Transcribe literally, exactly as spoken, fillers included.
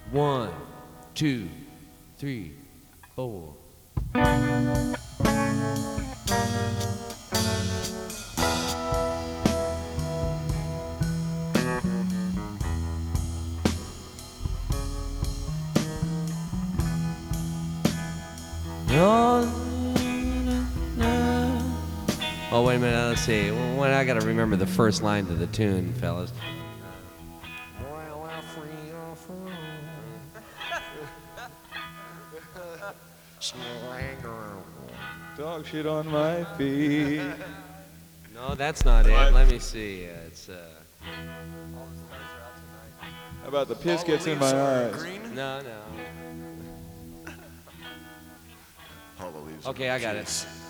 One, two, three, four. Oh, wait a minute, let's see. Well, I gotta remember the first line to the tune, fellas. Dog shit on my feet. No, that's not it. Let me see. Uh, it's, uh... How about the piss gets in my eyes? No, no. All the leaves Okay, are I got kiss. it.